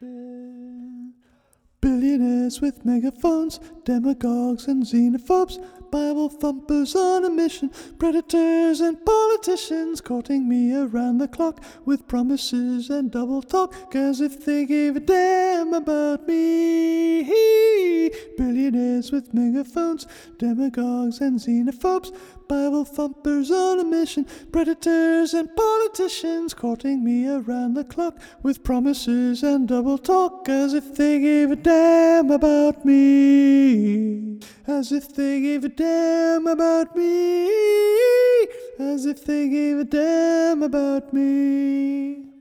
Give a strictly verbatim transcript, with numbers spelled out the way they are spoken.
Billionaires with megaphones, demagogues and xenophobes, Bible thumpers on a mission, predators and politicians courting me around the clock with promises and double talk as if they gave a damn about me. Billionaires with megaphones, demagogues and xenophobes, Bible thumpers on a mission, predators and politicians courting me around the clock with promises and double talk as if they gave a damn about me. As if they gave a damn about me. As if they gave a damn about me.